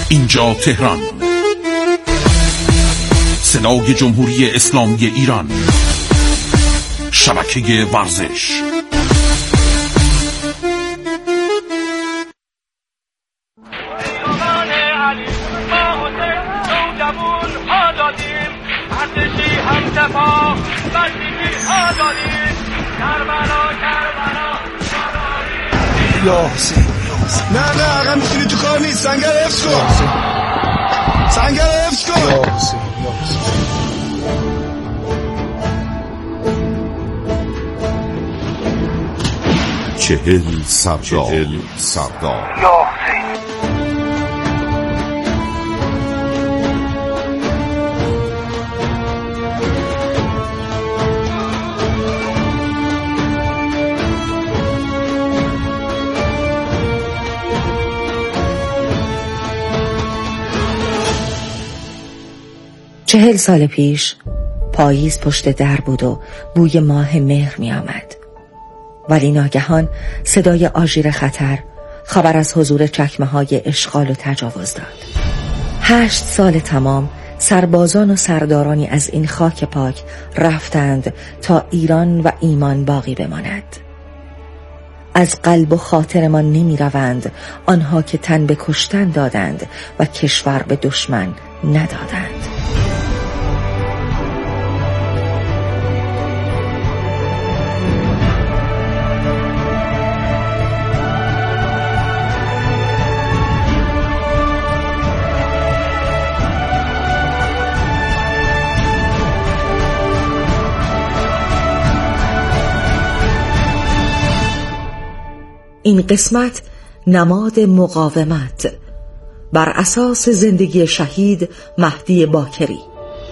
اینجا تهران، صدای جمهوری اسلامی ایران، شبکه ورزش. یا حسین نه عقب میشینی تو کار نیست. سنگر حفظ کن، سنگر حفظ کن. یا حسین 40 سردار. یا حسین 40 سال پیش پاییز پشت در بود و بوی ماه مهر می آمد. ولی ناگهان صدای آژیر خطر خبر از حضور چکمه‌های اشغال و تجاوز داد. 8 سال تمام سربازان و سردارانی از این خاک پاک رفتند تا ایران و ایمان باقی بماند. از قلب و خاطرمان نمی روند آنها که تن به کشتن دادند و کشور به دشمن ندادند. این قسمت نماد مقاومت بر اساس زندگی شهید مهدی باکری.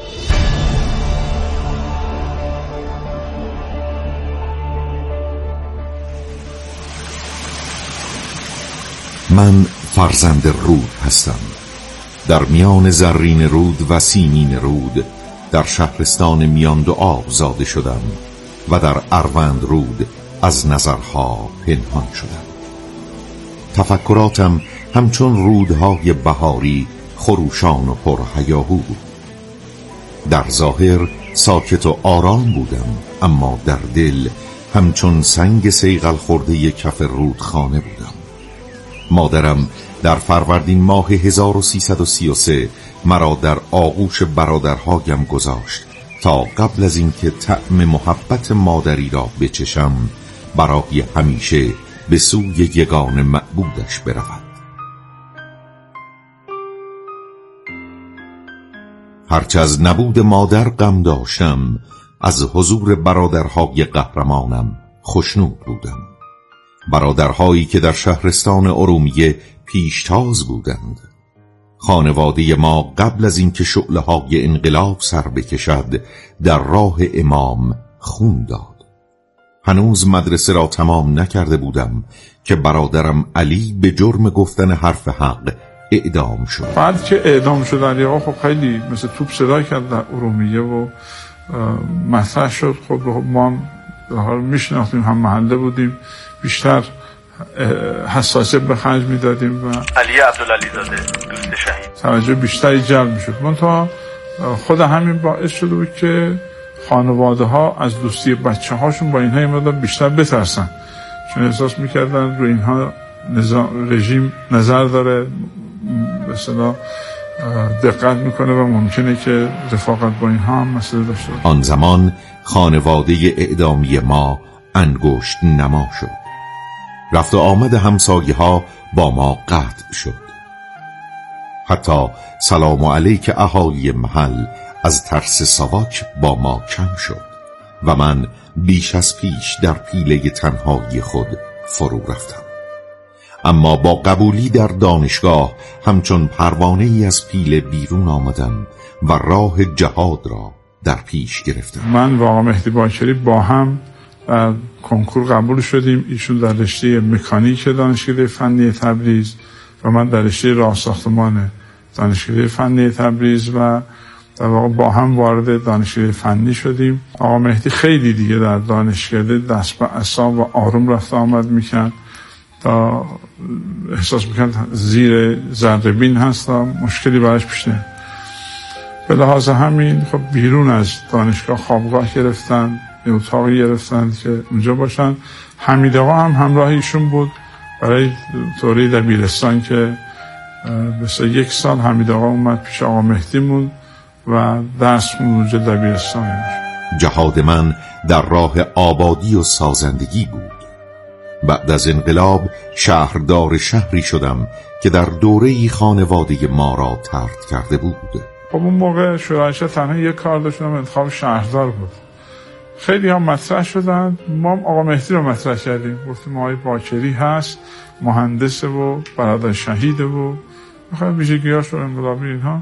من فرزند رود هستم. در میان زرین رود و سیمین رود در شهرستان میان دو آب زاده شدم و در اروند رود از نظرها پنهان شدم. تفکراتم همچون رودهای بهاری خروشان و پرهیاهو بود. در ظاهر ساکت و آرام بودم، اما در دل همچون سنگ صیقل خورده کف رودخانه بودم. مادرم در فروردین ماه 1333 مرا در آغوش برادرهایم گذاشت تا قبل از اینکه طعم محبت مادری را بچشم برای همیشه به سوی یگان معبودش برود. هرچه از نبود مادر غم داشتم، از حضور برادرهای قهرمانم خوشنود بودم. برادرهایی که در شهرستان ارومیه پیشتاز بودند. خانواده ما قبل از اینکه شعله‌های انقلاب سر بکشد در راه امام خون داد. هنوز مدرسه را تمام نکرده بودم که برادرم علی به جرم گفتن حرف حق اعدام شد. بعد که اعدام شد علی آقا خب خیلی مثل توپ صدا کرد در ارومیه و مطرح شد. خب ما میشناختیم، هم محله بودیم، بیشتر حساسیت به خرج میدادیم و علی عبدالعلی زاده دوست شهید توجه بیشتری جلب میشد. منتها خود همین باعث شده بود که خانواده ها از دوستی بچه هاشون با اینها مقدار بیشتر بترسن، چون احساس میکردن رو اینها رژیم نظر داره، به اصطلاح دقت میکنه و ممکنه که رفاقت با اینها هم مسئله داشته باشه. آن زمان خانواده اعدامی ما انگشت نما شد. رفت و آمد همسایه ها با ما قطع شد. حتی سلام علیک اهالی محل از ترس ساواک با ما کم شد و من بیش از پیش در پیله تنهایی خود فرو رفتم. اما با قبولی در دانشگاه همچون پروانه ای از پیله بیرون آمدم و راه جهاد را در پیش گرفتم. من و آقا مهدی باکری با هم در کنکور قبول شدیم. ایشون در رشته مکانیک دانشکده فنی تبریز و من در رشته راه ساختمان دانشکده فنی تبریز و در واقع با هم وارد دانشکده فنی شدیم. آقا مهدی خیلی دیگه در دانشکده دست به عصا و آروم رفت آمد میکرد. تا احساس میکرد زیر ذره‌بین هست و مشکلی براش پیش نمیاد. به لحاظ همین خب بیرون از دانشگاه خوابگاه گرفتن، اتاقی گرفتن که اونجا باشن. حمید آقا هم همراه ایشون بود برای دوره دبیرستان که مثلا 1 سال حمید آقا اومد پیش آقا مهدی موند و درس خوند دبیرستان. جهاد من در راه آبادی و سازندگی بود. بعد از انقلاب شهردار شهری شدم که در دوره‌ای خانواده ما را طرد کرده بود. خب اون موقع شورایشا تنها یک کار داشتم، انتخاب شهردار بود. خیلی هم مطرح شدن، ما آقا مهدی رو مطرح کردیم، گفتیم آقای باکری هست، مهندسه و برادر شهیده و خیلی ویژگی‌هاش رو انقلابی اینها.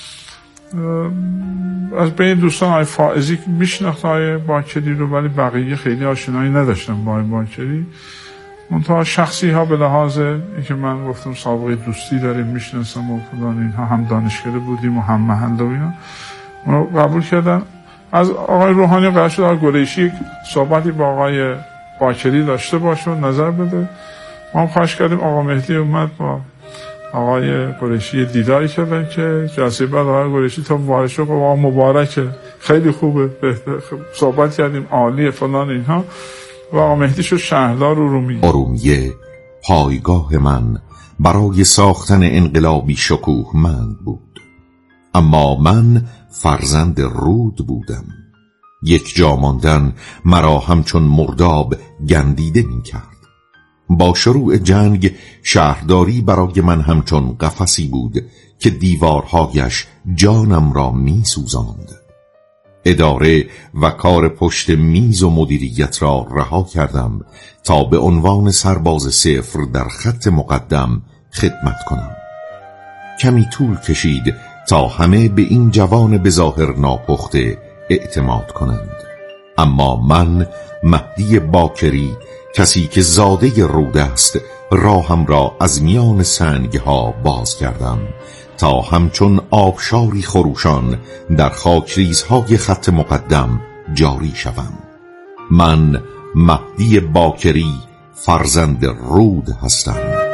از بین دوستان آقای فائزی میشناخت آقای باکری رو، ولی بقیه خیلی آشنایی نداشتم با آقای باکری. منتها شخصی ها به لحاظ اینکه من گفتم سابقه دوستی داریم، میشناسم و فلان اینها، هم دانشکده بودیم و هم محله و اینا، اونو قبول کردن. از آقای روحانی قرار شد آقای قریشی صحبتی با آقای باکری داشته باشه و نظر بده. ما هم خواهش کردیم، آقا مهدی اومد با آقای قریشی دیداری کردن که جلسه بعد آقای قریشی تا وارد شد آقا مبارکه، خیلی خوبه، بهتر صحبت کردیم، عالیه فلان اینها. و آقا مهدی شد شهردار ارومیه. پایگاه من برای ساختن انقلابی شکوهمند بود، اما من فرزند رود بودم. یک جا ماندن مرا همچون مرداب گندیده می کرد. با شروع جنگ شهرداری برای من همچون قفسی بود که دیوارهایش جانم را می سوزاند. اداره و کار پشت میز و مدیریت را رها کردم تا به عنوان سرباز صفر در خط مقدم خدمت کنم. کمی طول کشید تا همه به این جوان بظاهر ناپخته اعتماد کنند، اما من مهدی باکری، کسی که زاده رود است، راهم را از میان سنگها باز کردم تا همچون آبشاری خروشان در خاکریزهای خط مقدم جاری شوم. من مهدی باکری فرزند رود هستم.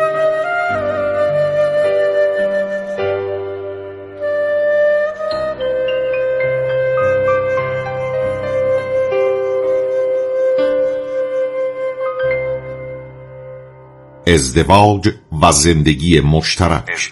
ازدواج و زندگی مشترک.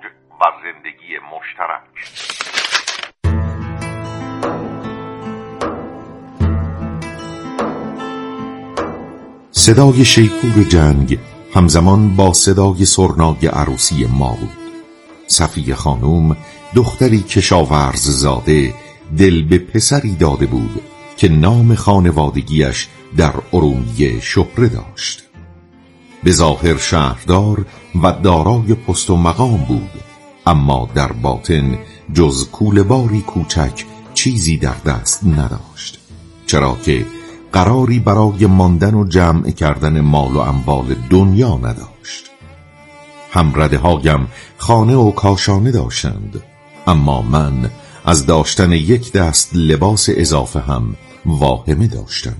صدای شیپور جنگ همزمان با صدای سرنای عروسی ما بود. صفیه خانوم، دختری کشاورز زاده، دل به پسری داده بود که نام خانوادگیش در ارومیه شهره داشت. به ظاهر شهردار و دارای پست و مقام بود، اما در باطن جز کوله‌باری کوچک چیزی در دست نداشت، چرا که قراری برای ماندن و جمع کردن مال و اموال دنیا نداشت. همرده هایم خانه و کاشانه داشتند، اما من از داشتن یک دست لباس اضافه هم واهمه داشتم.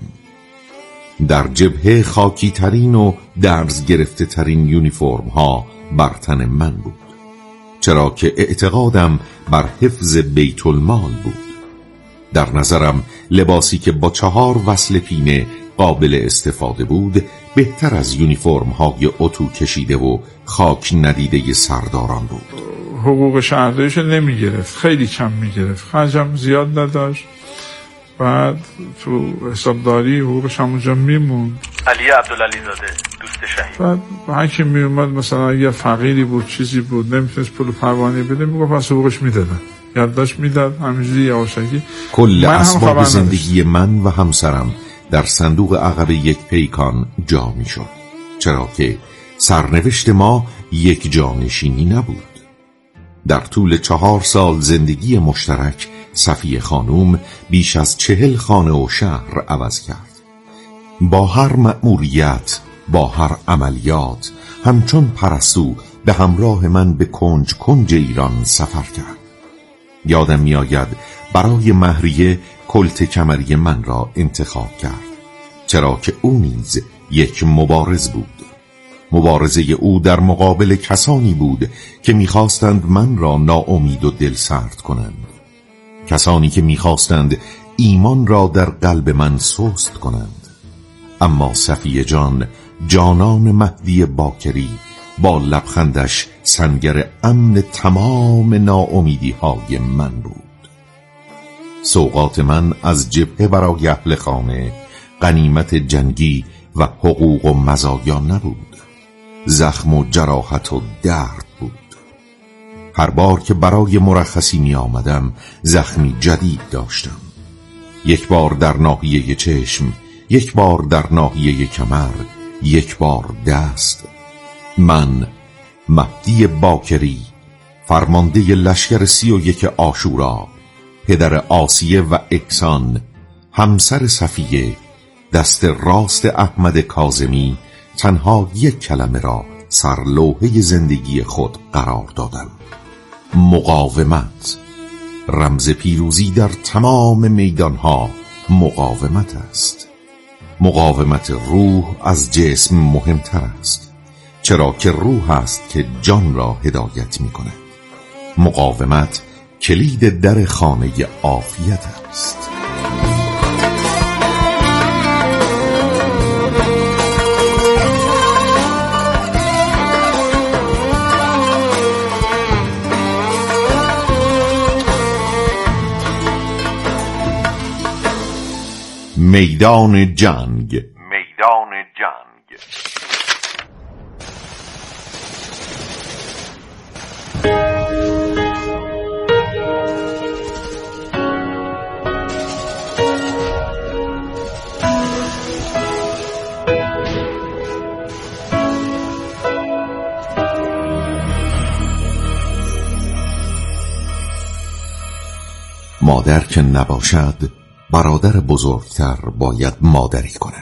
در جبهه خاکی ترین و درز گرفته ترین یونیفرم ها بر تن من بود، چرا که اعتقادم بر حفظ بیت المال بود. در نظرم لباسی که با 4 وصل پینه قابل استفاده بود بهتر از یونیفرم های اتو کشیده و خاک ندیده سرداران بود. حقوق شهرداریش نمی گرفت، خیلی کم می گرفت، خرجم زیاد نداشت. بعد تو حسابداری حقوقش همونجا میموند. علی عبدالعلی زاده، دوست شهید. بعد هر کی می اومد مثلا اگه فقیری بود چیزی بود نمیتونست پول پروانه بده، میگفت پس حقوقش میدادن، یادداشت میداد، همینجوری یواشکی. کل اسباب زندگی من و همسرم در صندوق عقب یک پیکان جا میشد، چرا که سرنوشت ما یک جانشینی نبود. در طول 4 سال زندگی مشترک صفیه خانوم بیش از 40 خانه و شهر عوض کرد. با هر مأموریت، با هر عملیات، همچون پرستو به همراه من به کنج کنج ایران سفر کرد. یادم میآید برای مهریه کلت کمری من را انتخاب کرد، چرا که او نیز یک مبارز بود. مبارزه او در مقابل کسانی بود که می‌خواستند من را ناامید و دل سرد کنند، کسانی که می‌خواستند ایمان را در قلب من سست کنند. اما صفیه جان، جانان مهدی باکری، با لبخندش سنگر امن تمام ناامیدی‌های من بود. سوغات من از جبهه برای اهل خانه غنیمت جنگی و حقوق و مزایا نبود، زخم و جراحت و درد بود. هر بار که برای مرخصی می آمدم زخمی جدید داشتم، یک بار در ناحیه چشم، یک بار در ناحیه کمر، یک بار دست. من مهدی باکری، فرمانده لشکر 31 عاشورا، پدر آسیه و اکسان، همسر صفیه، دست راست احمد کاظمی، تنها یک کلمه را سرلوحه زندگی خود قرار دادم: مقاومت. رمز پیروزی در تمام میدانها مقاومت است. مقاومت روح از جسم مهمتر است، چرا که روح است که جان را هدایت می کند. مقاومت کلید در خانه عافیت است. میدان جنگ. میدان جنگ. مادر که نباشد، برادر بزرگتر باید مادری کند.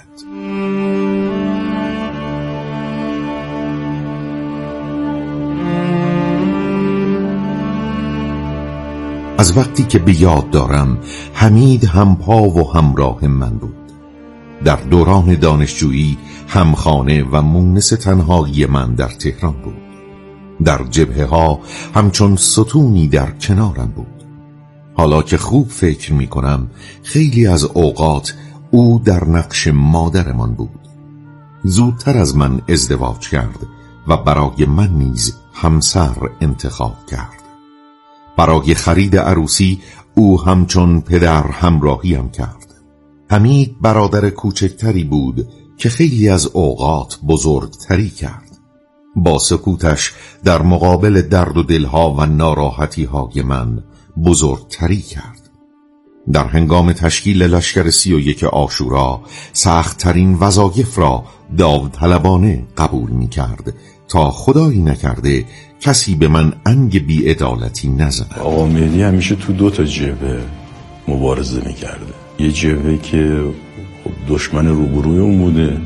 از وقتی که به یاد دارم حمید همپا و همراه من بود. در دوران دانشجویی همخانه و مونس تنهایی من در تهران بود. در جبهه ها همچون ستونی در کنارم بود. حالا که خوب فکر می کنم خیلی از اوقات او در نقش مادرمان بود. زودتر از من ازدواج کرد و برای من نیز همسر انتخاب کرد. برای خرید عروسی او همچون پدر همراهیم کرد. حمید برادر کوچکتری بود که خیلی از اوقات بزرگتری کرد. با سکوتش در مقابل درد و دلها و ناراحتیهای من بزرگتری کرد. در هنگام تشکیل لشکر 31 عاشورا سخت‌ترین وظایف را داوطلبانه قبول می کرد تا خدایی نکرده کسی به من انگ بی‌عدالتی نزند. آقا مهدی همیشه تو 2 تا جبهه مبارزه می کرده. یه جبهه که دشمن روبروی اون بوده،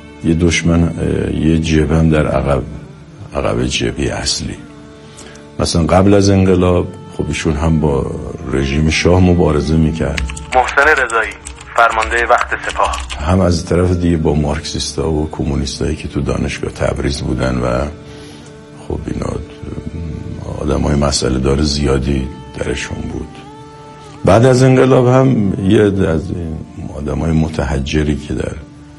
یه جبهه هم در عقب جبهه اصلی. مثلا قبل از انقلاب خب ایشون هم با رژیم شاه مبارزه میکرد. محسن رضایی، فرمانده وقت سپاه، هم از طرف دیگه با مارکسیستا و کمونیستایی که تو دانشگاه تبریز بودن و خب اینا آدمای مسئله دار زیادی درشون بود. بعد از انقلاب هم یه از آدمای متحجری که در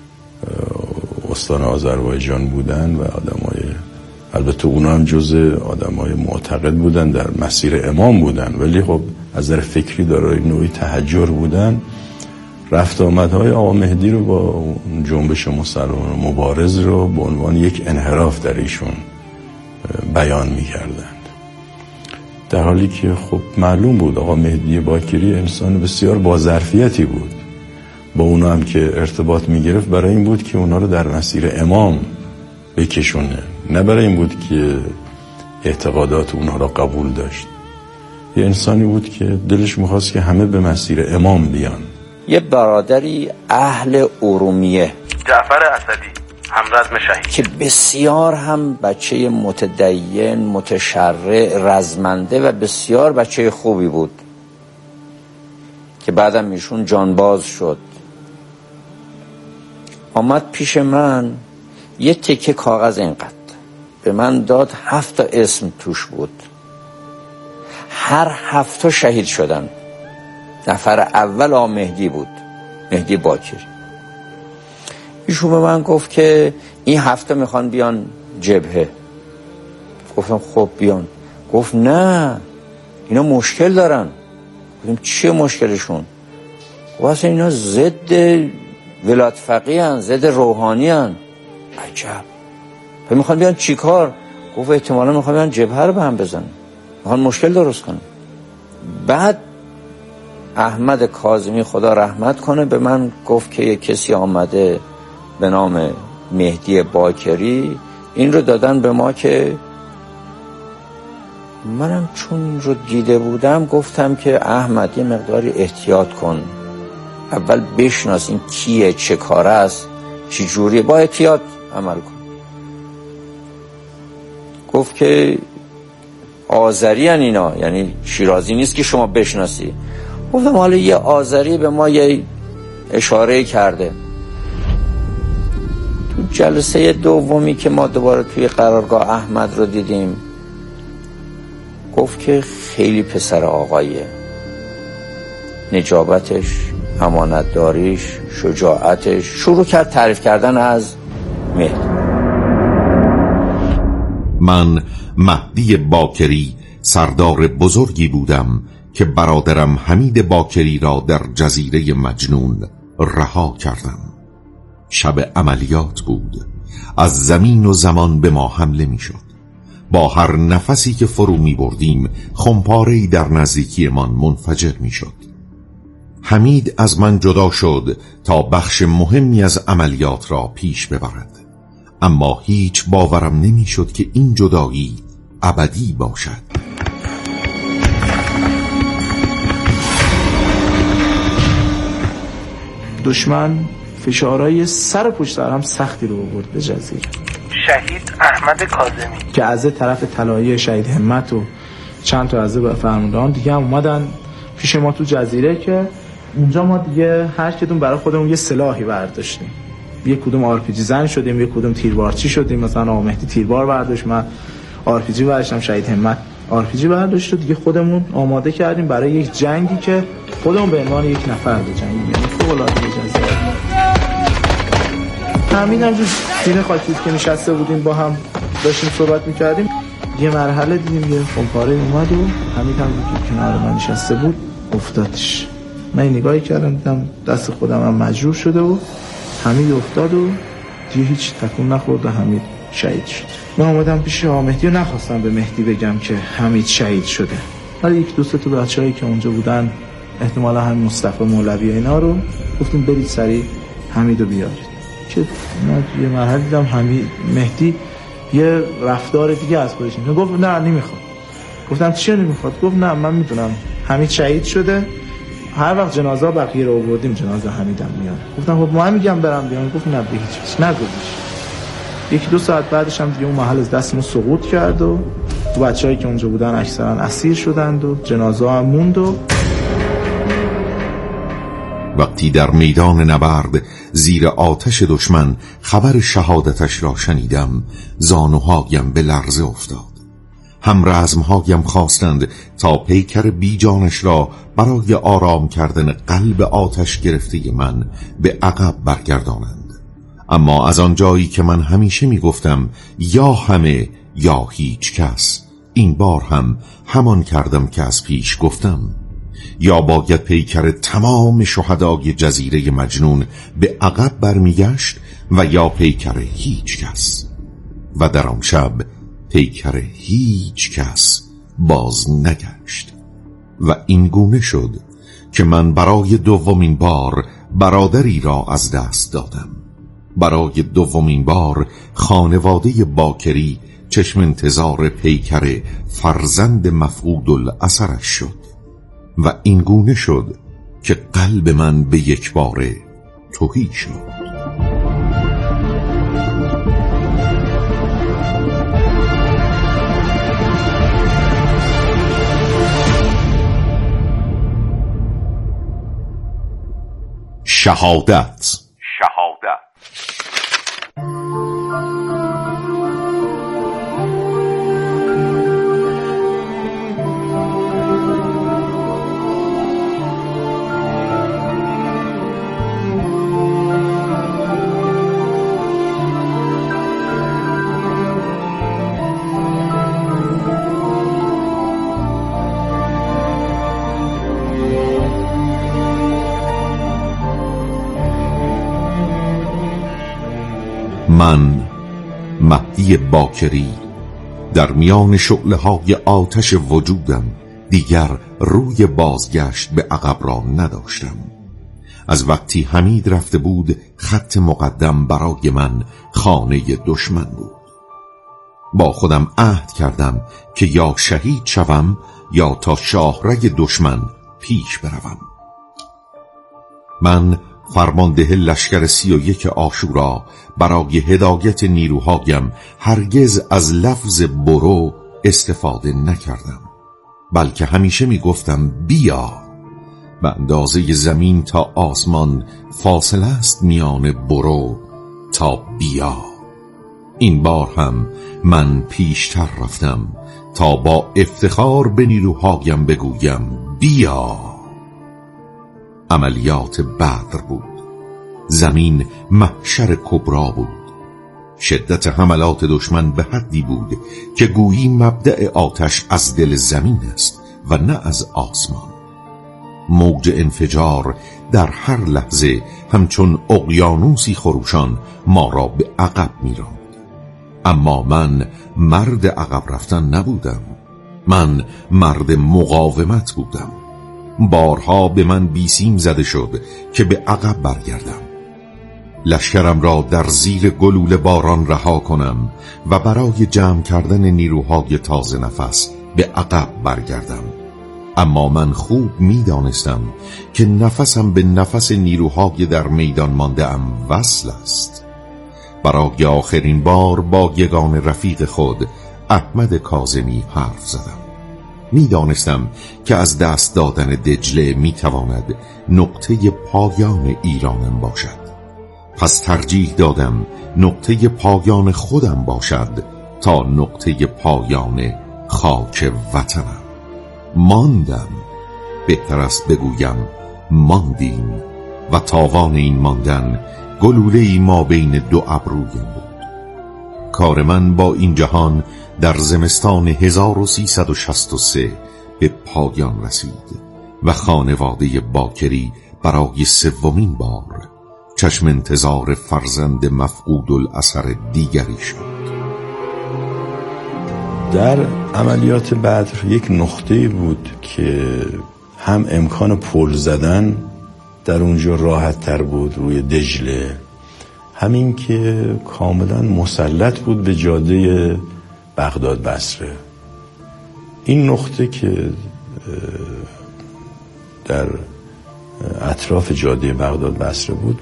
استان آذربایجان بودن و آدمای، البته اونا هم جزء آدمای معتقد بودن، در مسیر امام بودن، ولی خب از نظر فکری دارای نوعی تحجر بودن. رفت آمدهای آقا مهدی رو با جنبش مسلمان مبارز رو به عنوان یک انحراف در ایشون بیان می‌کردند، در حالی که خب معلوم بود آقا مهدی باکری انسان بسیار با ظرفیتی بود. با اونا هم که ارتباط می‌گرفت برای این بود که اونا رو در مسیر امام بکشونه، نه برای این بود که اعتقادات اونها را قبول داشت. یه انسانی بود که دلش می‌خواست که همه به مسیر امام بیان. یه برادری اهل ارومیه، جعفر اسدی، همرزم شهید، که بسیار هم بچه متدین، متشرع، رزمنده و بسیار بچه خوبی بود که بعدم ایشون جانباز شد. آمد پیش من یه تکه کاغذ اینقدر به من داد، 7 تا اسم توش بود. هر 7 تا شهید شدن. نفر اول آقا مهدی بود، مهدی باکری. ایشون به من گفت که این 7 تا میخوان بیان جبهه. گفتم خب بیان. گفت نه اینا مشکل دارن. گفتم چیه مشکلشون؟ گفت اصلا اینا ضد ولایت فقیه هن، ضد روحانی هن. عجب. میخوان بیان چی کار؟ گفت احتمالا میخوان بیان جبهه رو به هم بزنن، میخوان مشکل درست کنن. بعد احمد کاظمی خدا رحمت کنه به من گفت که یک کسی آمده به نام مهدی باکری، این رو دادن به ما که منم چون این رو دیده بودم گفتم که احمد یه مقداری احتیاط کن، اول بشناس این کیه، چه کاره است، چی جوریه، با احتیاط عمل کن. گفت که آذری هن اینا، یعنی شیرازی نیست که شما بشناسی. گفتم حالا یه آذری به ما یه اشاره کرده. تو جلسه دومی که ما دوباره توی قرارگاه احمد رو دیدیم گفت که خیلی پسر آقاییه، نجابتش، امانتداریش، شجاعتش. شروع کرد تعریف کردن از مهدی. من مهدی باکری سردار بزرگی بودم که برادرم حمید باکری را در جزیره مجنون رها کردم. شب عملیات بود. از زمین و زمان به ما حمله می شد. با هر نفسی که فرو می بردیم خمپاره‌ای در نزدیکیمان منفجر می شد. حمید از من جدا شد تا بخش مهمی از عملیات را پیش ببرد، اما هیچ باورم نمی شد که این جدایی ابدی باشد. دشمن فشارهای سر پشت سر هم سختی رو آورد به جزیره. شهید احمد کاظمی که از طرف طلایه شهید همت و چند تا از فرماندهان دیگه هم اومدن پیش ما تو جزیره که اونجا ما دیگه هر کدوم برای خودمون یه سلاحی برداشتیم. یک کدوم RPG زن شدیم، یک کدوم تیربارچی شدیم. مثلا آقا مهدی تیربار برداشت، من RPG برداشتم، شهید همت RPG برداشت و دیگه خودمون آماده کردیم برای یک جنگی که خودمون به عنوان یک نفر بجنگیم. یعنی فوق‌العاده جزیره. همین همجور تیم خاکی که نشسته بودیم با هم داشتیم صحبت میکردیم، یه مرحله دیدیم یه خمپاره اومد و حمید هم که کنار من نشسته بود افتادش. من نگاهی کردم دیدم دست خودم هم مجروح شده و حمید افتاد و دیگه هیچ تکون نخورد و حمید شهید شد. من اومدم پیش آقا مهدی و نخواستم به مهدی بگم که حمید شهید شده، ولی یک دوست تو بچه‌هایی که اونجا بودن احتمالا هم مصطفی مولوی اینا رو گفتیم برید سریع حمیدو بیارید. که من یه مرحله دیدم حمید مهدی یه رفتار دیگه از خودش می‌کنه. گفت نه نمیخواد. گفتم چی نمیخواد؟ گفت نه من میدونم حمید شهید شده، هر وقت جنازه بقیه رو آوردیم جنازه حمیدم میاد. گفتم خب ما میگم برم بیام. گفت نه به هیچ وجه نگوش. یکی دو ساعت بعدش هم دیگه اون محل از دستمون سقوط کرد و بچه‌هایی که اونجا بودن اکثرا اسیر شدند و جنازه هم موند. و وقتی در میدان نبرد زیر آتش دشمن خبر شهادتش را شنیدم، زانوهایم به لرزه افتاد. هم رزمهایم خواستند تا پیکر بیجانش را برای آرام کردن قلب آتش گرفته من به عقب برگردانند. اما از آن جایی که من همیشه می گفتم یا همه یا هیچ کس، این بار هم همان کردم که از پیش گفتم. یا باید پیکر تمام شهدای جزیره مجنون به عقب برمیگشت و یا پیکر هیچ کس. و در آن شب پیکر هیچ کس باز نگشت و این گونه شد که من برای دومین بار برادری را از دست دادم. برای دومین بار خانواده باکری چشم انتظار پیکر فرزند مفقود الاثرش شد و این گونه شد که قلب من به یک باره تهی شد. شهادت. من مهدی باکری در میان شعله‌های آتش وجودم دیگر روی بازگشت به عقب را نداشتم. از وقتی حمید رفته بود خط مقدم برای من خانه دشمن بود. با خودم عهد کردم که یا شهید شوم یا تا شاهرگ دشمن پیش بروم. من فرمانده لشکر 31 عاشورا برای هدایت نیروهایم هرگز از لفظ برو استفاده نکردم، بلکه همیشه می گفتم بیا. به اندازه زمین تا آسمان فاصله است میان برو تا بیا. این بار هم من پیشتر رفتم تا با افتخار به نیروهایم بگویم بیا. عملیات بدر بود. زمین محشر کبرا بود. شدت حملات دشمن به حدی بود که گویی مبدأ آتش از دل زمین است و نه از آسمان. موج انفجار در هر لحظه همچون اقیانوسی خروشان ما را به عقب می‌راند. اما من مرد عقب رفتن نبودم. من مرد مقاومت بودم. بارها به من بیسیم زده شد که به عقب برگردم. لشکرم را در زیر گلوله باران رها کنم و برای جمع کردن نیروهای تازه نفس به عقب برگردم. اما من خوب می دانستم که نفسم به نفس نیروهای در میدان مانده ام وصل است. برای آخرین بار با یگان رفیق خود احمد کاظمی حرف زدم. می دانستم که از دست دادن دجله می تواند نقطه پایان ایرانم باشد. پس ترجیح دادم نقطه پایان خودم باشد تا نقطه پایان خاک وطنم. ماندم، بهتر است بگویم ماندیم، و تاوان این ماندن گلوله‌ای ما بین دو ابرویم بود. کار من با این جهان در زمستان 1363 به پایان رسید و خانواده باکری برای 3مین بار چشم انتظار فرزند مفقود الاثر دیگری شد. در عملیات بدر یک نقطه‌ای بود که هم امکان پل زدن در اونجا راحت تر بود روی دجله، همین که کاملا مسلط بود به جاده بغداد بصره. این نقطه که در اطراف جاده بغداد بصره بود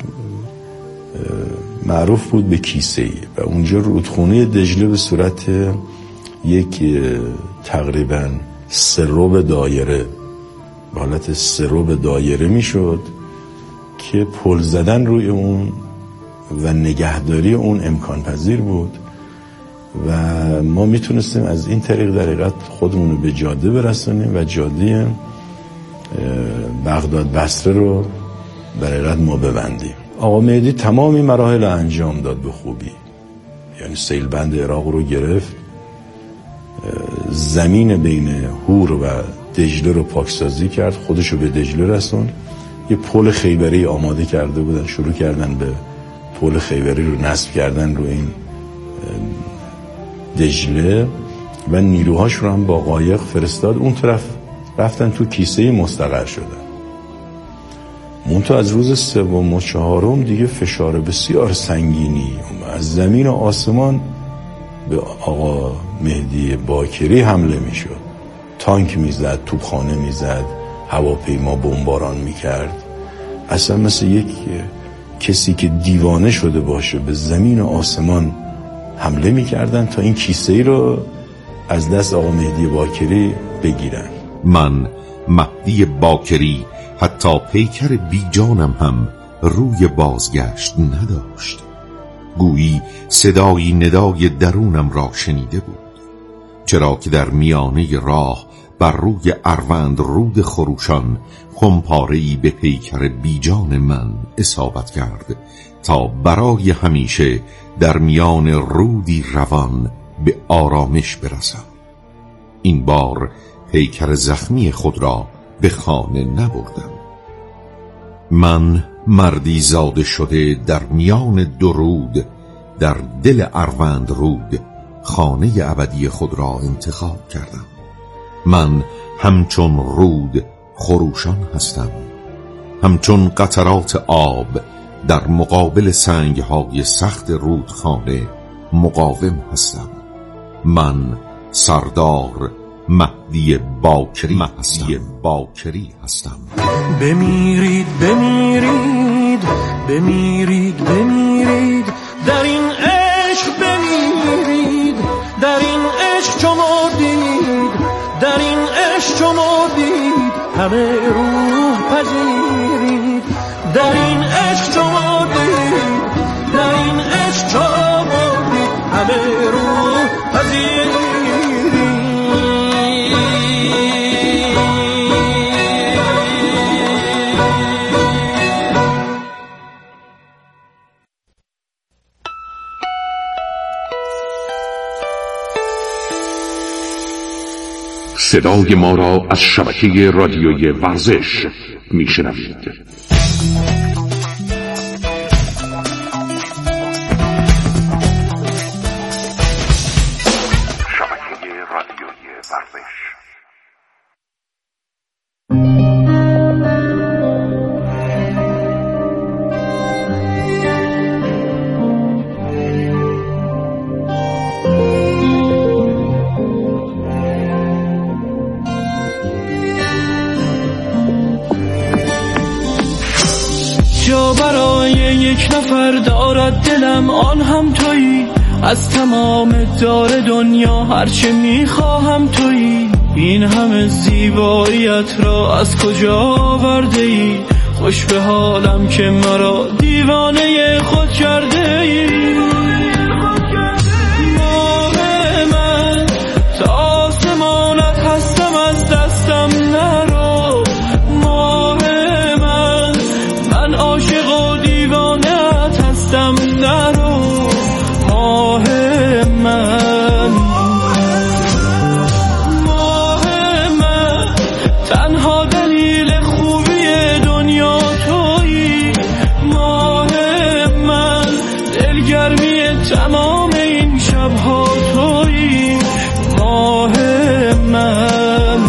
معروف بود به کیسه‌ای و اونجا رودخونه دجله به صورت یک تقریبا سرب دایره، به حالت سرب دایره میشد که پل زدن روی اون و نگهداری اون امکان پذیر بود و ما میتونستیم از این طریق در حقیقت خودمون رو به جاده برسونیم و جاده بغداد بصره رو در حقیقت ما ببندیم. آقا مهدی تمام این مراحل انجام داد به خوبی، یعنی سیلبند عراق رو گرفت، زمین بین هور و دجله رو پاکسازی کرد، خودش رو به دجله رسوند. یه پل خیبری آماده کرده بودن، شروع کردن به پل خیبری رو نصب کردن رو این دجله و نیروهاش رو هم با قایق فرستاد اون طرف، رفتن تو کیسه مستقر شدن. منتها از روز 3 و 4 دیگه فشار بسیار سنگینی از زمین و آسمان به آقا مهدی باکری حمله میشد. تانک میزد، توپخانه میزد، هواپیما بمباران میکرد. اصلا مثل یک کسی که دیوانه شده باشه به زمین و آسمان حمله میکردن تا این کیسه ای رو از دست آقا مهدی باکری بگیرن. من مهدی باکری حتی پیکر بی جانم هم روی بازگشت نداشت. گویی صدایی ندای درونم را شنیده بود. چرا که در میانه راه بر روی اروند رود خروشان خمپاره‌ای به پیکر بیجان من اصابت کرد تا برای همیشه در میان رودی روان به آرامش برسم. این بار پیکر زخمی خود را به خانه نبردم. من مردی زاده شده در میان دو رود در دل اروند رود خانه ابدی خود را انتخاب کردم. من همچون رود خروشان هستم، همچون قطرات آب در مقابل سنگهای سخت رودخانه مقاوم هستم. من سردار مهدی باکری هستم. بمیرید بمیرید بمیرید بمیرید در این عشق، بمیرید در این عشق چو مردید، در این عشق چو مردید همه روح پذیرید، در این عشق چو مردید، در این عشق چو مردید همه روح پذیرید. صدای ما را از شبکه رادیویی ورزش میشنوید. شبکه رادیویی ورزش. جا برای یک نفر دارد دلم، آن هم تویی، از تمام دار دنیا هرچه میخواهم تویی. این همه زیباییت را از کجا آورده ای؟ خوش به حالم که مرا دیوانه خود کرده ای. ماه من تا آسمانت هستم، از دستم نرو. ماه من عاشق و دیوانه‌ات هستم، نرو. ماه من تنها دلیل خوبی دنیا تویی. ماه من دلگرمی تمام این شبها تویی. ماه من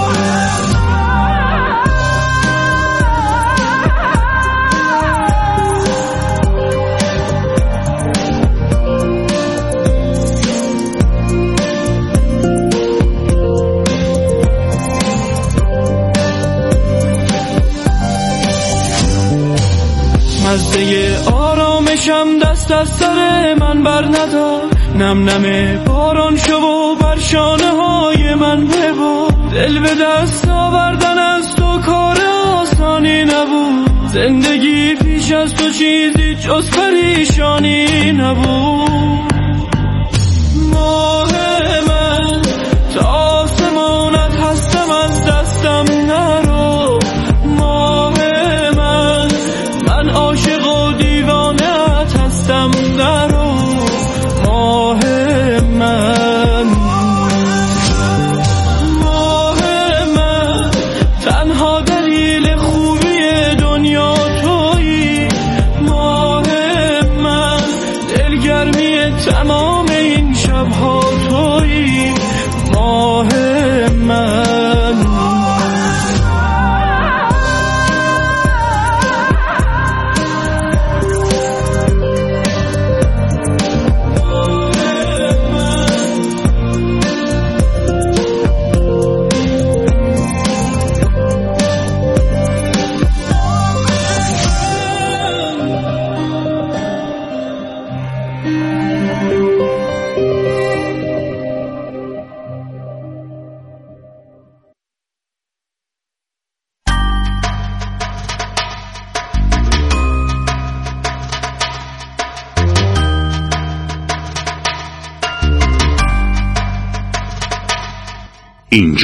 مزده آرامشم دست از سر من بر ندار. نم نم باران شو و بر شانه های من ببار. دل به دست آوردن از تو کار آسانی نبود. زندگی پیش از تو چیزی جز پریشانی نبود. ماه من تا آسمانت هستم، از دستم نرو. ماه من عاشق و دیوانه‌ات هستم، نرو. ماه من تنها دلیل خوبی دنیا تویی. ماه من دلگرمی اینجا